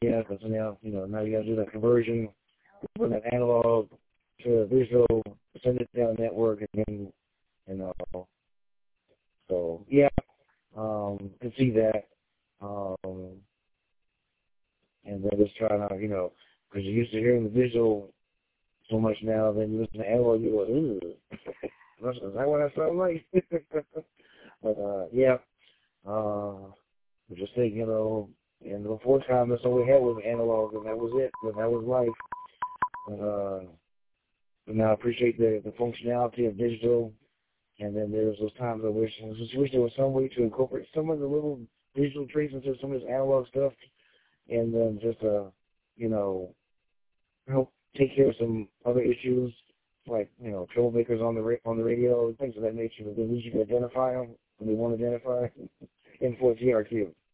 yeah, because now, now you got to do that conversion from that analog to visual, send it down the network, and then, so, yeah, can see that. And then just trying to, because you're used to hearing the visual so much now, then you listen to analog, you go, ooh, is that what I sound like? But, yeah, just think, and before time, that's all we had was analog, and that was it, and that was life. But now I appreciate the functionality of digital, and then there's those times I just wish there was some way to incorporate some of the little digital traits into some of this analog stuff, and then just, help take care of some other issues, like, troublemakers on the radio, things of that nature, but then we should identify them when they want to identify, and for TRQ.